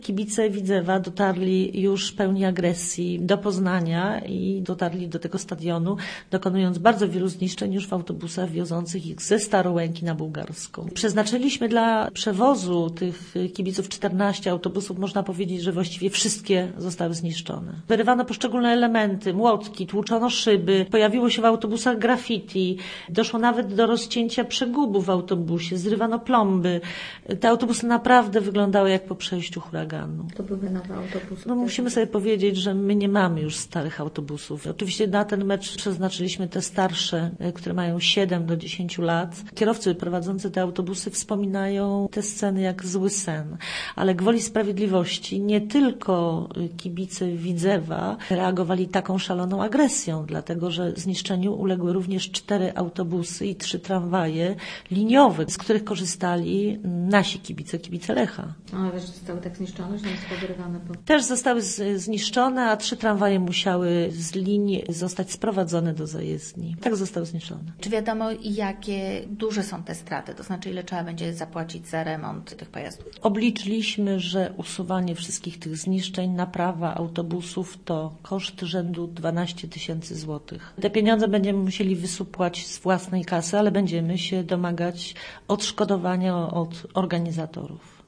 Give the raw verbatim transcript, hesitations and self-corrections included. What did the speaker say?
Kibice Widzewa dotarli już pełni agresji do Poznania i dotarli do tego stadionu, dokonując bardzo wielu zniszczeń już w autobusach wiozących ich ze Starołęki na Bułgarską. Przeznaczyliśmy dla przewozu tych kibiców czternaście autobusów, można powiedzieć, że właściwie wszystkie zostały zniszczone. Wyrywano poszczególne elementy, młotki, tłuczono szyby, pojawiło się w autobusach graffiti, doszło nawet do rozcięcia przegubów w autobusie, zrywano plomby. Te autobusy naprawdę wyglądały jak po przejściu huraganu. To były nowe autobusy. No musimy sobie powiedzieć, że my nie mamy już starych autobusów. Oczywiście na ten mecz przeznaczyliśmy te starsze, które mają siedem do dziesięciu lat. Kierowcy prowadzący te autobusy wspominają te sceny jak zły sen. Ale gwoli sprawiedliwości nie tylko kibice Widzewa reagowali taką szaloną agresją, dlatego że zniszczeniu uległy również cztery autobusy i trzy tramwaje liniowe, z których korzystali nasi kibice, kibice Lecha. Ale wiesz, że zostały tak zniszczone, że nie są powyrywane. Po... Też zostały z, zniszczone, a trzy tramwaje musiały z linii zostać sprowadzone do zajezdni. Tak zostały zniszczone. Czy wiadomo, jakie duże są te straty? To znaczy, ile trzeba będzie zapłacić za remont tych pojazdów? Obliczyliśmy, że usuwanie wszystkich tych zniszczeń, naprawa autobusów to koszt rzędu dwanaście tysięcy złotych. Te pieniądze będziemy musieli wysupłać z własnej kasy, ale będziemy się domagać odszkodowania od organizatorów.